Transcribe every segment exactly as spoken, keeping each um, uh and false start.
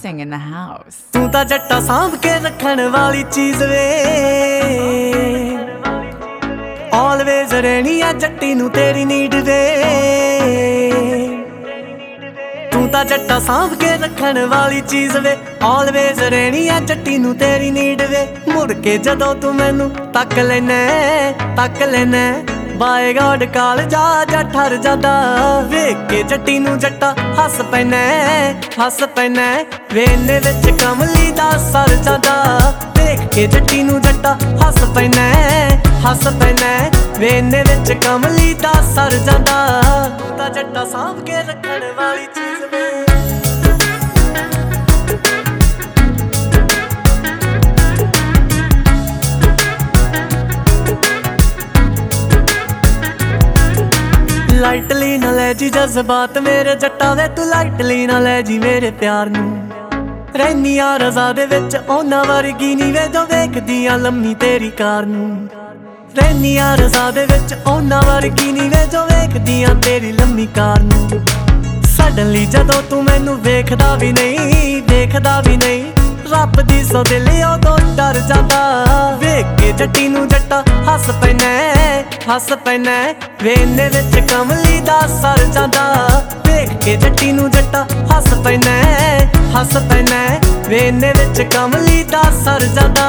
dancing in the house. ਤੂੰ ਤਾਂ ਜੱਟਾ ਸਾਂਭ ਕੇ ਰੱਖਣ ਵਾਲੀ ਚੀਜ਼ ਵੇ, always ਰਹਿਣੀ ਆ ਜੱਟੀ ਨੂੰ ਤੇਰੀ ਨੀਡ ਵੇ। ਤੂੰ ਤਾਂ ਜੱਟਾ ਸਾਂਭ ਕੇ ਰੱਖਣ ਵਾਲੀ ਚੀਜ਼ ਵੇ, always ਰਹਿਣੀ ਆ ਜੱਟੀ ਨੂੰ ਤੇਰੀ ਨੀਡ ਵੇ। ਮੁੜ ਕੇ ਜਦੋਂ ਤੂੰ ਮੈਨੂੰ ਤੱਕ ਲੈਨਾ ਤੱਕ ਲੈਨਾ ਬਾਏ ਗਾਡ ਕਾਲ ਜਾ ਜਾ ਠਰ ਜਾਂਦਾ। ਵੇਖ ਕੇ ਜੱਟੀ ਨੂੰ ਜੱਟਾ ਹੱਸ ਪੈਨਾ ਹੱਸ ਪੈਨਾ, ਵੇਨੇ ਵਿੱਚ ਕਮਲੀ ਦਾ ਸਰ ਜਾਂਦਾ। ਵੇਖ ਕੇ ਜੱਟੀ ਨੂੰ ਜੱਟਾ ਹੱਸ ਪੈਨਾ ਹੱਸ ਪੈਨਾ, ਵੇਨੇ ਵਿੱਚ ਕਮਲੀ ਦਾ ਸਰ ਜਾਂਦਾ। ਤੂੰ ਤਾਂ ਜੱਟਾ ਸਾਂਭ ਕੇ ਰੱਖਣ ਵਾਲੀ ਚੀਜ਼ ਵੇ। ਲਾਈਟਲੀ ਨਾ ਲੈ ਜੀ ਜਜ਼ਬਾਤ ਮੇਰੇ ਜੱਟਾ ਵੇ, ਤੂੰ ਲਾਈਟਲੀ ਨਾ ਲੈ ਜੀ ਮੇਰੇ ਪਿਆਰ ਨੂੰ। ਰਹਿਨੀ ਆ ਰਜ਼ਾ ਦੇ ਵਿੱਚ ਉਹਨਾਂ ਵਰਗੀ ਨੀ ਵੇ ਜੋ ਵੇਖਦੀ ਆ ਲੰਮੀ ਤੇਰੀ ਕਾਰ ਨੂੰ। ਰਹਿਨੀ ਆ ਰਜ਼ਾ ਦੇ ਵਿੱਚ ਉਹਨਾਂ ਵਰਗੀ ਨੀ ਵੇ ਜੋ ਵੇਖਦੀ ਆ ਤੇਰੀ ਲੰਮੀ ਕਾਰ ਨੂੰ। ਸਡਨਲੀ ਜਦੋਂ ਤੂੰ ਮੈਨੂੰ ਵੇਖਦਾ ਵੀ ਨਹੀਂ ਵੇਖਦਾ ਵੀ ਨਹੀਂ, ਰੱਬ ਦੀ ਸੋ ਦਿਲ ਉਦੋਂ ਡਰ ਜਾਂਦਾ। ਵੇਖ ਕੇ ਜੱਟੀ ਨੂੰ ਜੱਟਾ ਹੱਸ ਪੈਨਾ ਹੱਸ ਪੈਨਾ, ਵੇਨੇ ਵਿੱਚ ਕਮਲੀ ਦਾ ਸਰ ਜਾਂਦਾ। ਵੇਖ ਕੇ ਜੱਟੀ ਨੂੰ ਜੱਟਾ ਹੱਸ ਪੈਨਾ ਹੱਸ ਪੈਨਾ, ਵੇਨੇ ਵਿੱਚ ਕਮਲੀ ਦਾ ਸਰ ਜਾਂਦਾ।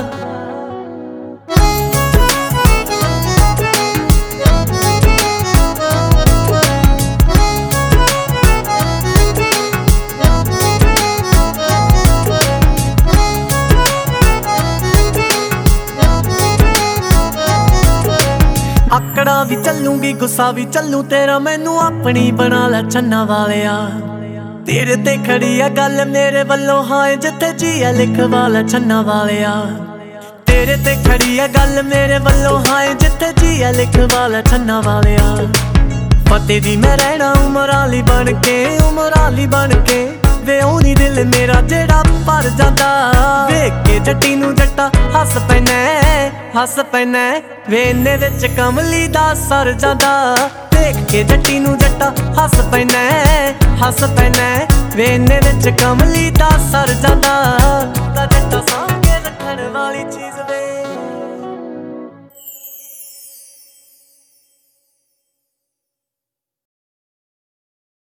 ਆਕੜਾ ਵੀ ਚੱਲੂਗੀ ਗੁੱਸਾ ਵੀ ਚੱਲੂ ਤੇਰਾ, ਮੈਨੂੰ ਆਪਣੀ ਬਣਾ ਲੈ ਛੰਨਾ ਵਾਲਿਆ। ਤੇਰੇ ਤੇ ਖੜੀ ਆ ਗੱਲ ਮੇਰੇ ਵੱਲੋਂ ਹਾਂ ਜਿੱਥੇ ਜੀਆ ਲਿਖਵਾ ਲੈ ਛੰਨਾ ਵਾਲਿਆ। ਤੇਰੇ ਤੇ ਖੜੀ ਆ ਗੱਲ ਮੇਰੇ ਵੱਲੋਂ ਹਾਂ ਜਿੱਥੇ ਜੀਆ ਲਿਖਵਾ ਲੈ ਛੰਨਾ ਵਾਲਿਆ। ਫਤਿਹ ਦੀ ਮੈਂ ਰਹਿਣਾ ਉਮਰਾਂ ਲਈ ਬਣ ਕੇ ਉਮਰਾਂ ਲਈ ਬਣ ਕੇ, ਵੇ ਉਹ ਨੀ ਦਿਲ ਮੇਰਾ ਜਿਹੜਾ ਭਰ ਜਾਂਦਾ। ਵੇਖ ਕੇ ਜੱਟੀ ਨੂੰ ਜੱਟਾ ਹੱਸ ਪੈਨਾ ਹੱਸ ਪੈਨਾ, ਵੇਨੇ ਵਿੱਚ ਕਮਲੀ ਦਾ ਸਰ ਜਾਂਦਾ। ਵੇਖ ਕੇ ਜੱਟੀ ਨੂੰ ਜੱਟਾ ਹੱਸ ਪੈਨਾ ਹੱਸ ਪੈਨਾ, ਵੇਨੇ ਵਿੱਚ ਕਮਲੀ ਦਾ ਸਰ ਜਾਂਦਾ।